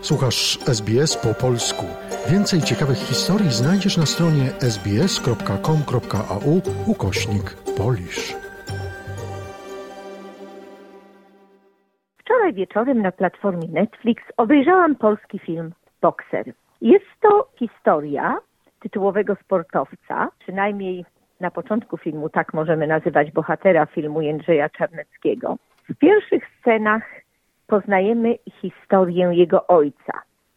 Słuchasz SBS po polsku. Więcej ciekawych historii znajdziesz na stronie sbs.com.au/Polish. Wczoraj wieczorem na platformie Netflix obejrzałam polski film Bokser. Jest to historia tytułowego sportowca, przynajmniej na początku filmu tak możemy nazywać bohatera filmu Jędrzeja Czarneckiego. W pierwszych scenach poznajemy historię jego ojca,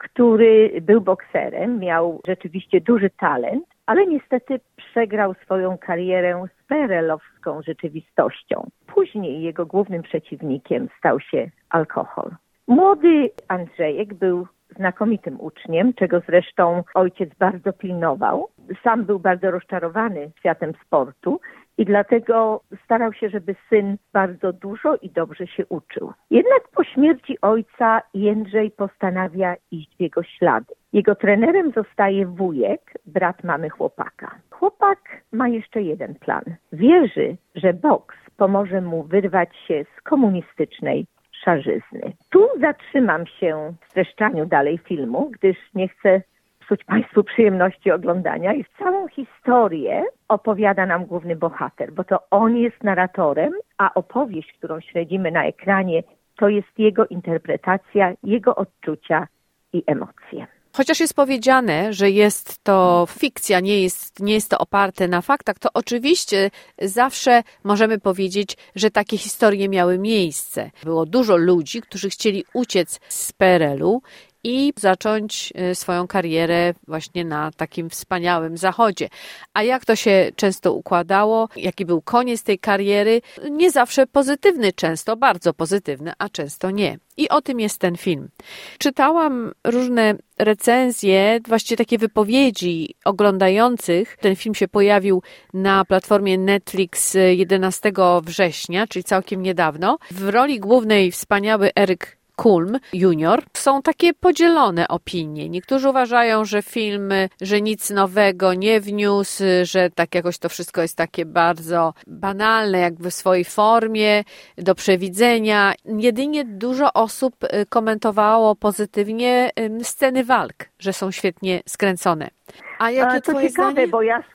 który był bokserem, miał rzeczywiście duży talent, ale niestety przegrał swoją karierę z PRL-owską rzeczywistością. Później jego głównym przeciwnikiem stał się alkohol. Młody Andrzejek był znakomitym uczniem, czego zresztą ojciec bardzo pilnował. Sam był bardzo rozczarowany światem sportu i dlatego starał się, żeby syn bardzo dużo i dobrze się uczył. Jednak po śmierci ojca Jędrzej postanawia iść w jego ślady. Jego trenerem zostaje wujek, brat mamy chłopaka. Chłopak ma jeszcze jeden plan. Wierzy, że boks pomoże mu wyrwać się z komunistycznej szarzyzny. Tu zatrzymam się w streszczaniu dalej filmu, gdyż nie chcę psuć Państwu przyjemności oglądania i całą historię opowiada nam główny bohater, bo to on jest narratorem, a opowieść, którą śledzimy na ekranie, to jest jego interpretacja, jego odczucia i emocje. Chociaż jest powiedziane, że jest to fikcja, nie jest to oparte na faktach, to oczywiście zawsze możemy powiedzieć, że takie historie miały miejsce. Było dużo ludzi, którzy chcieli uciec z PRL-u i zacząć swoją karierę właśnie na takim wspaniałym zachodzie. A jak to się często układało, jaki był koniec tej kariery? Nie zawsze pozytywny, często bardzo pozytywny, a często nie. I o tym jest ten film. Czytałam różne recenzje, właściwie takie wypowiedzi oglądających. Ten film się pojawił na platformie Netflix 11 września, czyli całkiem niedawno. W roli głównej wspaniały Eryk Kulm Junior. Są takie podzielone opinie. Niektórzy uważają, że film, że nic nowego nie wniósł, że tak jakoś to wszystko jest takie bardzo banalne, jakby w swojej formie, do przewidzenia. Jedynie dużo osób komentowało pozytywnie sceny walk, że są świetnie skręcone. A jakie to twoje ciekawe, zdanie?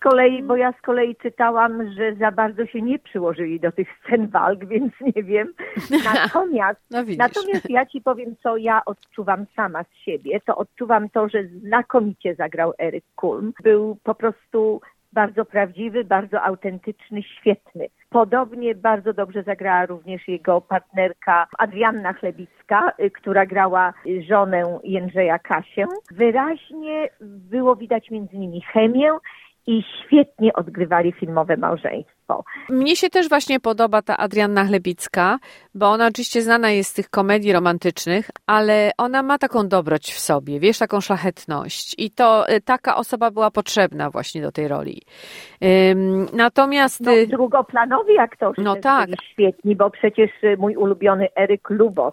bo ja z kolei czytałam, że za bardzo się nie przyłożyli do tych scen walk, więc nie wiem. Natomiast ja ci powiem, co ja odczuwam sama z siebie. To odczuwam to, że znakomicie zagrał Eryk Kulm. Był po prostu bardzo prawdziwy, bardzo autentyczny, świetny. Podobnie bardzo dobrze zagrała również jego partnerka Adrianna Chlebicka, która grała żonę Jędrzeja Kasię. Wyraźnie było widać między nimi chemię i świetnie odgrywali filmowe małżeństwo. Mnie się też właśnie podoba ta Adrianna Chlebicka, bo ona oczywiście znana jest z tych komedii romantycznych, ale ona ma taką dobroć w sobie, wiesz, taką szlachetność i to taka osoba była potrzebna właśnie do tej roli. Natomiast... drugoplanowi aktorzy byli świetni, bo przecież mój ulubiony Eryk Lubos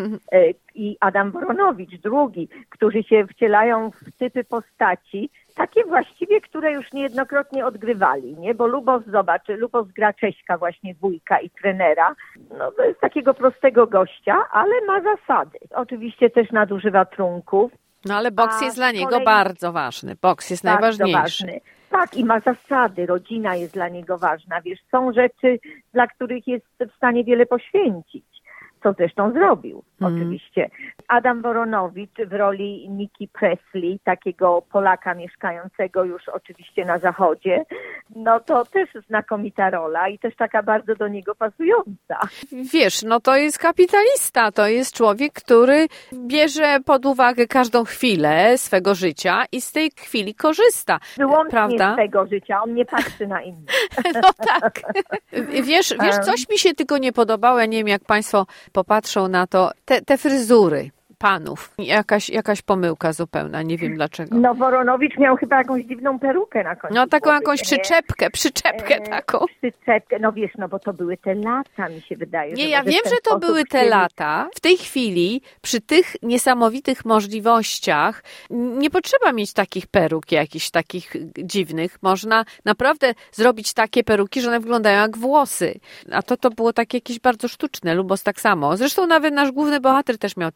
i Adam Woronowicz, drugi, którzy się wcielają w typy postaci, takie właściwie, które już niejednokrotnie odgrywali, nie? Bo Lubos gra Cześka właśnie wujka i trenera. No to jest takiego prostego gościa, ale ma zasady. Oczywiście też nadużywa trunków. No ale boks jest dla niego bardzo ważny. Boks jest najważniejszy. Ważny. Tak, i ma zasady. Rodzina jest dla niego ważna. Wiesz, są rzeczy, dla których jest w stanie wiele poświęcić. Co zresztą zrobił, oczywiście. Adam Woronowicz w roli Nikki Presley, takiego Polaka mieszkającego już oczywiście na zachodzie, no to też znakomita rola i też taka bardzo do niego pasująca. Wiesz, no to jest kapitalista, to jest człowiek, który bierze pod uwagę każdą chwilę swego życia i z tej chwili korzysta. Wyłącznie prawda? Z tego życia, on nie patrzy na innych. No tak. Wiesz, coś mi się tylko nie podobało, ja nie wiem jak Państwo popatrzą na to, te fryzury panów. Jakaś pomyłka zupełna, nie wiem dlaczego. No Woronowicz miał chyba jakąś dziwną perukę na końcu. No taką jakąś przyczepkę taką. Przyczepkę, no wiesz, no bo to były te lata, mi się wydaje. Nie, ja wiem, że to były te lata. W tej chwili, przy tych niesamowitych możliwościach, nie potrzeba mieć takich peruk, jakichś takich dziwnych. Można naprawdę zrobić takie peruki, że one wyglądają jak włosy. A to było takie jakieś bardzo sztuczne, Lubos tak samo. Zresztą nawet nasz główny bohater też miał te włosy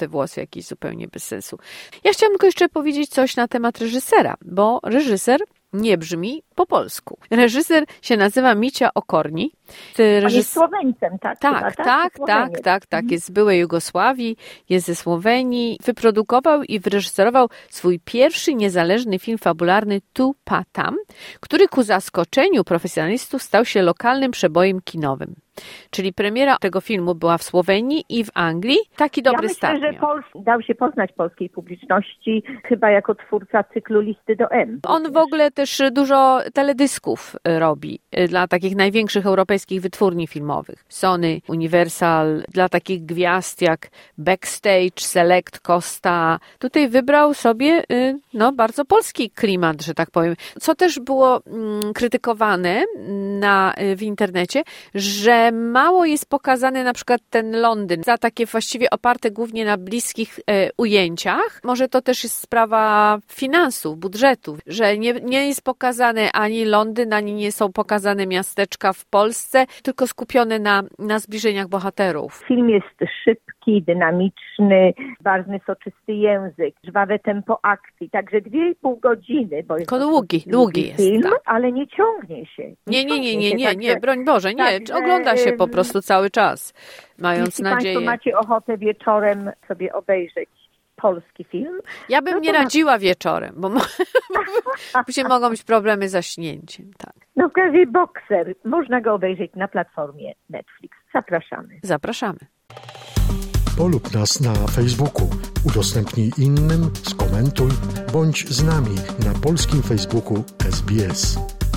jakiś zupełnie bez sensu. Ja chciałam tylko jeszcze powiedzieć coś na temat reżysera, bo reżyser nie brzmi po polsku. Reżyser się nazywa Micia Okorni. On jest Słoweńcem, tak? Tak. Jest z byłej Jugosławii, jest ze Słowenii. Wyprodukował i wyreżyserował swój pierwszy niezależny film fabularny Tu Pa Tam, który ku zaskoczeniu profesjonalistów stał się lokalnym przebojem kinowym. Czyli premiera tego filmu była w Słowenii i w Anglii. Taki dobry start miał. Myślę, że dał się poznać polskiej publiczności chyba jako twórca cyklu Listy do M. On w ogóle też dużo teledysków robi dla takich największych europejskich wytwórni filmowych. Sony, Universal, dla takich gwiazd jak Backstage, Select, Costa. Tutaj wybrał sobie bardzo polski klimat, że tak powiem. Co też było krytykowane w internecie, że mało jest pokazany na przykład ten Londyn, za takie właściwie oparte głównie na bliskich ujęciach. Może to też jest sprawa finansów, budżetu, że nie jest pokazany ani Londyn, ani nie są pokazane miasteczka w Polsce, tylko skupione na zbliżeniach bohaterów. Film jest szybki, dynamiczny, ważny, soczysty język, żwawe tempo akcji, także 2,5 godziny, bo jest długi jest film, tak. Ale nie ciągnie się. Nie, broń Boże, nie, ogląda się po prostu cały czas, mając nadzieję. Jeśli Państwo macie ochotę wieczorem sobie obejrzeć polski film. Ja bym nie radziła wieczorem, bo później mogą być problemy z zaśnięciem. Tak. W każdym razie Bokser. Można go obejrzeć na platformie Netflix. Zapraszamy. Polub nas na Facebooku, udostępnij innym, skomentuj, bądź z nami na polskim Facebooku SBS.